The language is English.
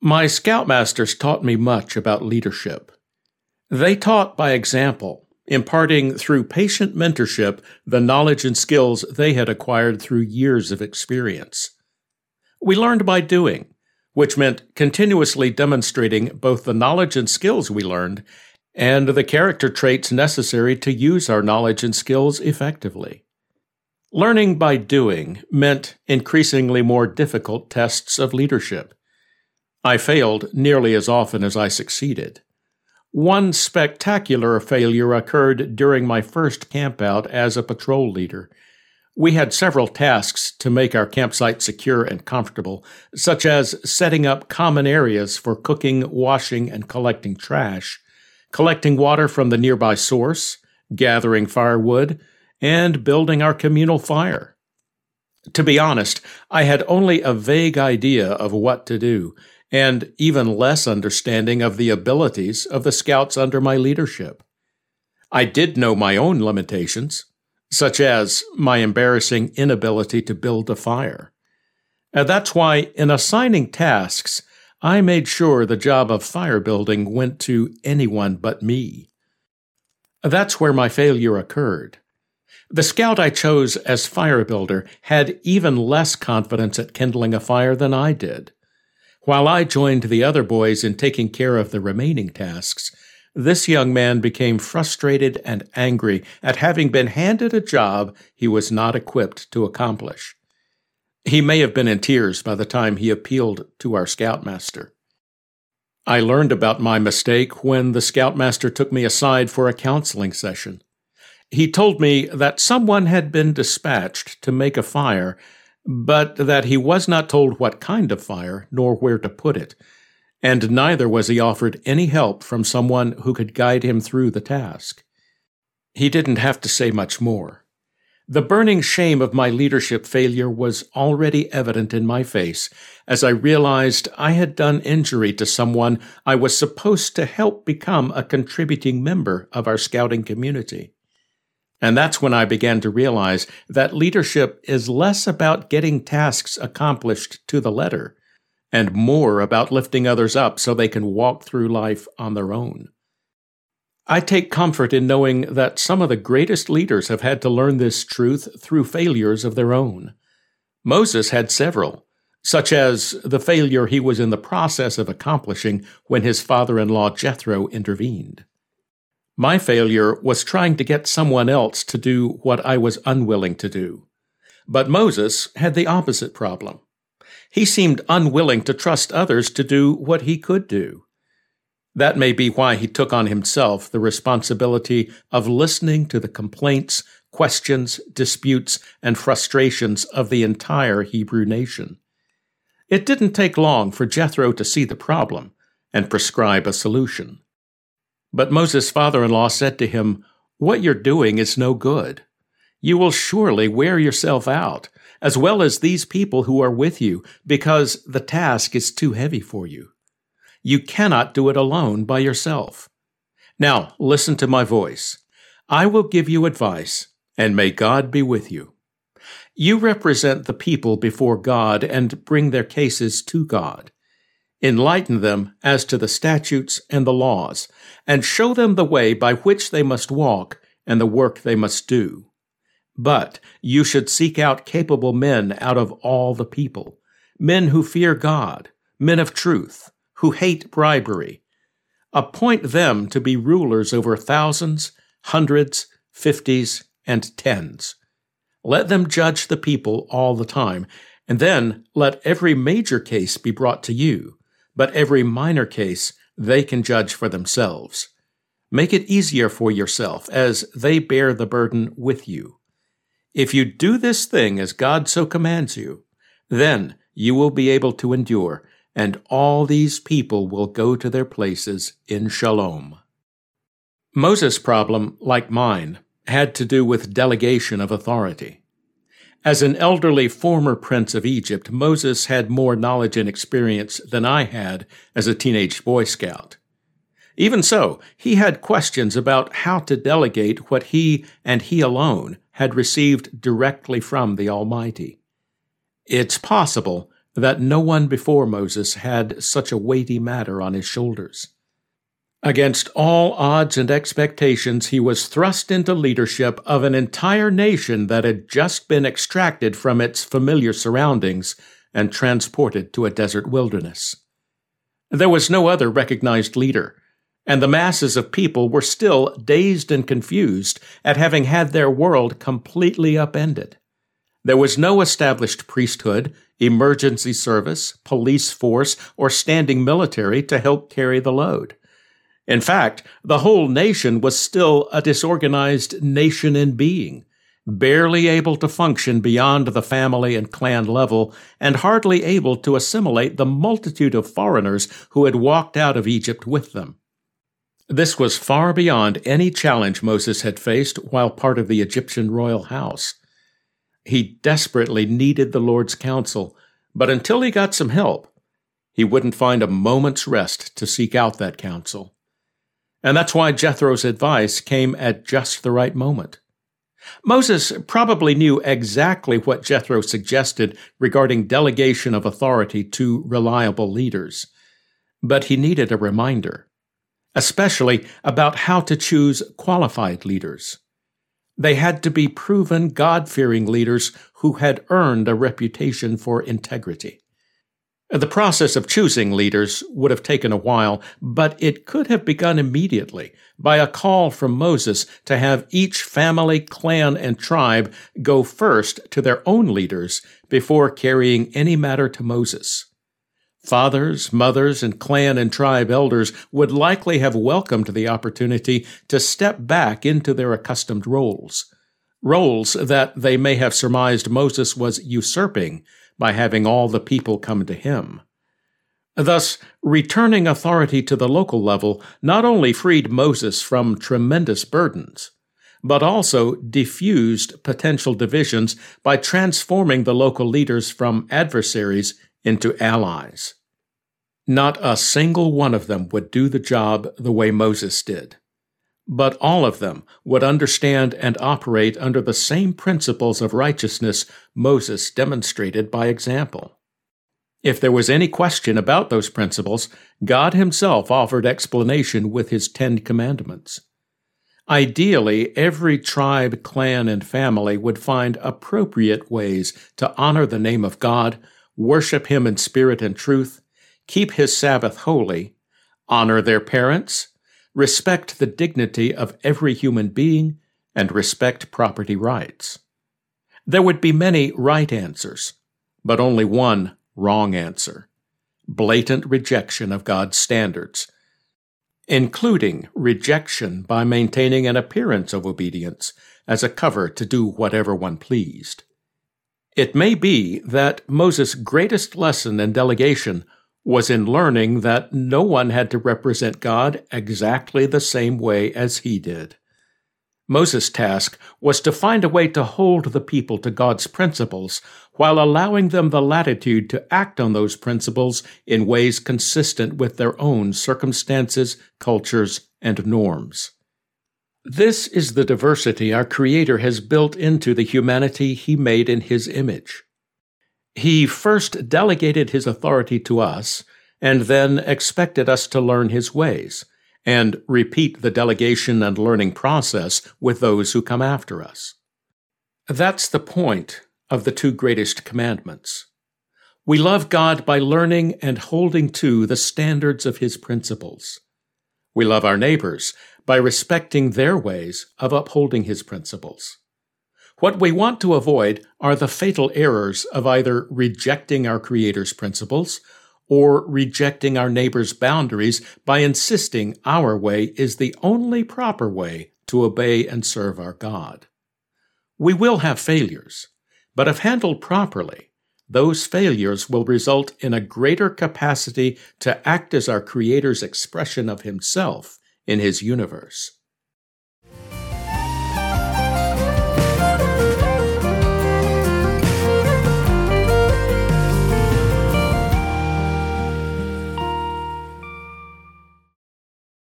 My scoutmasters taught me much about leadership. They taught by example, imparting through patient mentorship the knowledge and skills they had acquired through years of experience. We learned by doing, which meant continuously demonstrating both the knowledge and skills we learned and the character traits necessary to use our knowledge and skills effectively. Learning by doing meant increasingly more difficult tests of leadership. I failed nearly as often as I succeeded. One spectacular failure occurred during my first campout as a patrol leader. We had several tasks to make our campsite secure and comfortable, such as setting up common areas for cooking, washing, and collecting trash, collecting water from the nearby source, gathering firewood, and building our communal fire. To be honest, I had only a vague idea of what to do, and even less understanding of the abilities of the scouts under my leadership. I did know my own limitations, such as my embarrassing inability to build a fire. That's why, in assigning tasks, I made sure the job of fire building went to anyone but me. That's where my failure occurred. The scout I chose as fire builder had even less confidence at kindling a fire than I did. While I joined the other boys in taking care of the remaining tasks, this young man became frustrated and angry at having been handed a job he was not equipped to accomplish. He may have been in tears by the time he appealed to our scoutmaster. I learned about my mistake when the scoutmaster took me aside for a counseling session. He told me that someone had been dispatched to make a fire, but that he was not told what kind of fire nor where to put it, and neither was he offered any help from someone who could guide him through the task. He didn't have to say much more. The burning shame of my leadership failure was already evident in my face as I realized I had done injury to someone I was supposed to help become a contributing member of our scouting community. And that's when I began to realize that leadership is less about getting tasks accomplished to the letter and more about lifting others up so they can walk through life on their own. I take comfort in knowing that some of the greatest leaders have had to learn this truth through failures of their own. Moses had several, such as the failure he was in the process of accomplishing when his father-in-law Jethro intervened. My failure was trying to get someone else to do what I was unwilling to do. But Moses had the opposite problem. He seemed unwilling to trust others to do what he could do. That may be why he took on himself the responsibility of listening to the complaints, questions, disputes, and frustrations of the entire Hebrew nation. It didn't take long for Jethro to see the problem and prescribe a solution. But Moses' father-in-law said to him, "What you're doing is no good. You will surely wear yourself out, as well as these people who are with you, because the task is too heavy for you. You cannot do it alone by yourself. Now, listen to my voice. I will give you advice, and may God be with you. You represent the people before God and bring their cases to God. Enlighten them as to the statutes and the laws, and show them the way by which they must walk and the work they must do. But you should seek out capable men out of all the people, men who fear God, men of truth, who hate bribery. Appoint them to be rulers over thousands, hundreds, fifties, and tens. Let them judge the people all the time, and then let every major case be brought to you, but every minor case they can judge for themselves. Make it easier for yourself as they bear the burden with you. If you do this thing as God so commands you, then you will be able to endure, and all these people will go to their places in shalom." Moses' problem, like mine, had to do with delegation of authority. As an elderly former prince of Egypt, Moses had more knowledge and experience than I had as a teenage Boy Scout. Even so, he had questions about how to delegate what he and he alone had received directly from the Almighty. It's possible that no one before Moses had such a weighty matter on his shoulders. Against all odds and expectations, he was thrust into leadership of an entire nation that had just been extracted from its familiar surroundings and transported to a desert wilderness. There was no other recognized leader, and the masses of people were still dazed and confused at having had their world completely upended. There was no established priesthood, emergency service, police force, or standing military to help carry the load. In fact, the whole nation was still a disorganized nation in being, barely able to function beyond the family and clan level, and hardly able to assimilate the multitude of foreigners who had walked out of Egypt with them. This was far beyond any challenge Moses had faced while part of the Egyptian royal house. He desperately needed the Lord's counsel, but until he got some help, he wouldn't find a moment's rest to seek out that counsel. And that's why Jethro's advice came at just the right moment. Moses probably knew exactly what Jethro suggested regarding delegation of authority to reliable leaders, but he needed a reminder, especially about how to choose qualified leaders. They had to be proven God-fearing leaders who had earned a reputation for integrity. The process of choosing leaders would have taken a while, but it could have begun immediately by a call from Moses to have each family, clan, and tribe go first to their own leaders before carrying any matter to Moses. Fathers, mothers, and clan and tribe elders would likely have welcomed the opportunity to step back into their accustomed roles that they may have surmised Moses was usurping by having all the people come to him. Thus, returning authority to the local level not only freed Moses from tremendous burdens, but also diffused potential divisions by transforming the local leaders from adversaries into allies. Not a single one of them would do the job the way Moses did, but all of them would understand and operate under the same principles of righteousness Moses demonstrated by example. If there was any question about those principles, God himself offered explanation with his 10 Commandments. Ideally, every tribe, clan, and family would find appropriate ways to honor the name of God, worship him in spirit and truth, keep his Sabbath holy, honor their parents, respect the dignity of every human being, and respect property rights. There would be many right answers, but only one wrong answer: blatant rejection of God's standards, including rejection by maintaining an appearance of obedience as a cover to do whatever one pleased. It may be that Moses' greatest lesson in delegation was in learning that no one had to represent God exactly the same way as he did. Moses' task was to find a way to hold the people to God's principles while allowing them the latitude to act on those principles in ways consistent with their own circumstances, cultures, and norms. This is the diversity our Creator has built into the humanity he made in his image. He first delegated his authority to us, and then expected us to learn his ways, and repeat the delegation and learning process with those who come after us. That's the point of the 2 greatest commandments. We love God by learning and holding to the standards of his principles. We love our neighbors by respecting their ways of upholding his principles. What we want to avoid are the fatal errors of either rejecting our Creator's principles or rejecting our neighbor's boundaries by insisting our way is the only proper way to obey and serve our God. We will have failures, but if handled properly, those failures will result in a greater capacity to act as our Creator's expression of himself in his universe.